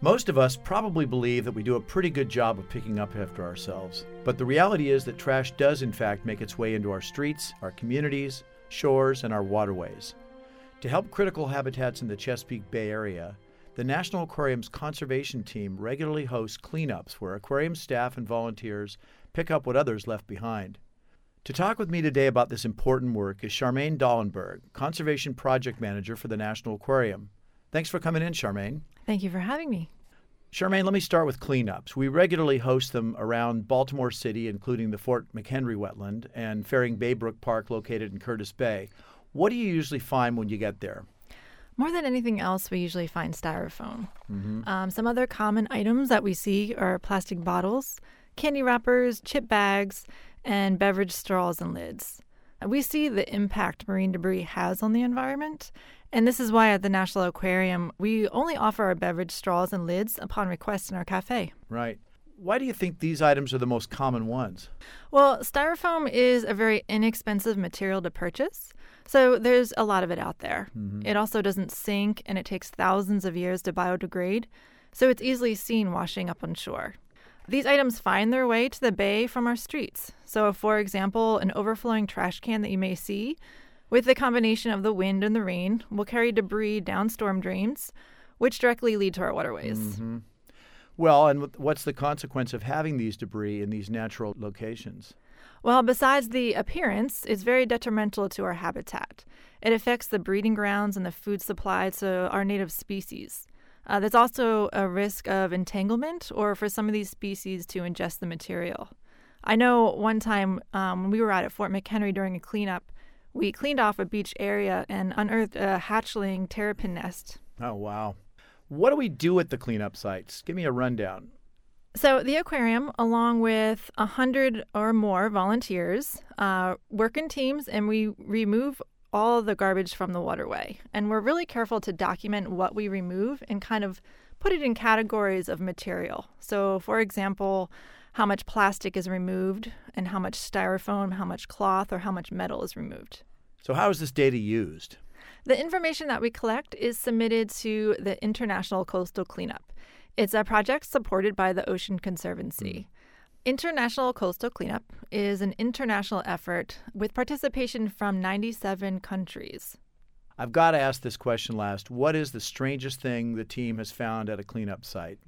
Most of us probably believe that we do a pretty good job of picking up after ourselves. But the reality is that trash does in fact make its way into our streets, our communities, shores, and our waterways. To help critical habitats in the Chesapeake Bay Area, the National Aquarium's conservation team regularly hosts cleanups where aquarium staff and volunteers pick up what others left behind. To talk with me today about this important work is Charmaine Dallenberg, Conservation Project Manager for the National Aquarium. Thanks for coming in, Charmaine. Thank you for having me. Charmaine, let me start with cleanups. We regularly host them around Baltimore City, including the Fort McHenry wetland and Fering Baybrook Park located in Curtis Bay. What do you usually find when you get there? More than anything else, we usually find styrofoam. Some other common items that we see are plastic bottles, candy wrappers, chip bags, and beverage straws and lids. We see the impact marine debris has on the environment, and this is why at the National Aquarium, we only offer our beverage straws and lids upon request in our cafe. Right. Why do you think these items are the most common ones? Well, styrofoam is a very inexpensive material to purchase, so there's a lot of it out there. It also doesn't sink, and it takes thousands of years to biodegrade, so it's easily seen washing up on shore. These items find their way to the bay from our streets. So, for example, an overflowing trash can that you may see, with the combination of the wind and the rain, will carry debris down storm drains, which directly lead to our waterways. Well, and what's the consequence of having these debris in these natural locations? Well, besides the appearance, it's very detrimental to our habitat. It affects the breeding grounds and the food supply to our native species. There's also a risk of entanglement or for some of these species to ingest the material. I know one time when we were out at Fort McHenry during a cleanup, we cleaned off a beach area and unearthed a hatchling terrapin nest. Oh, wow. What do we do at the cleanup sites? Give me a rundown. So the aquarium, along with 100 or more volunteers, work in teams, and we remove all the garbage from the waterway. And we're really careful to document what we remove and kind of put it in categories of material. So, for example, how much plastic is removed and how much styrofoam, how much cloth, or how much metal is removed. So how is this data used? The information that we collect is submitted to the International Coastal Cleanup. It's a project supported by the Ocean Conservancy. International Coastal Cleanup is an international effort with participation from 97 countries. I've got to ask this question last. What is the strangest thing the team has found at a cleanup site?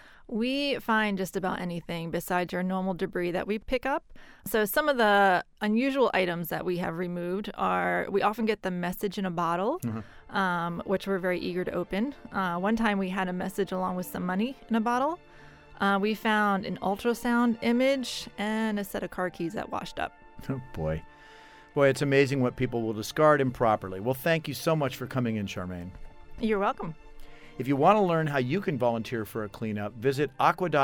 We find just about anything besides your normal debris that we pick up. So some of the unusual items that we have removed are, we often get the message in a bottle, which we're very eager to open. One time we had a message along with some money in a bottle. We found an ultrasound image and a set of car keys that washed up. Oh, boy. Boy, it's amazing what people will discard improperly. Well, thank you so much for coming in, Charmaine. You're welcome. If you want to learn how you can volunteer for a cleanup, visit aqua.org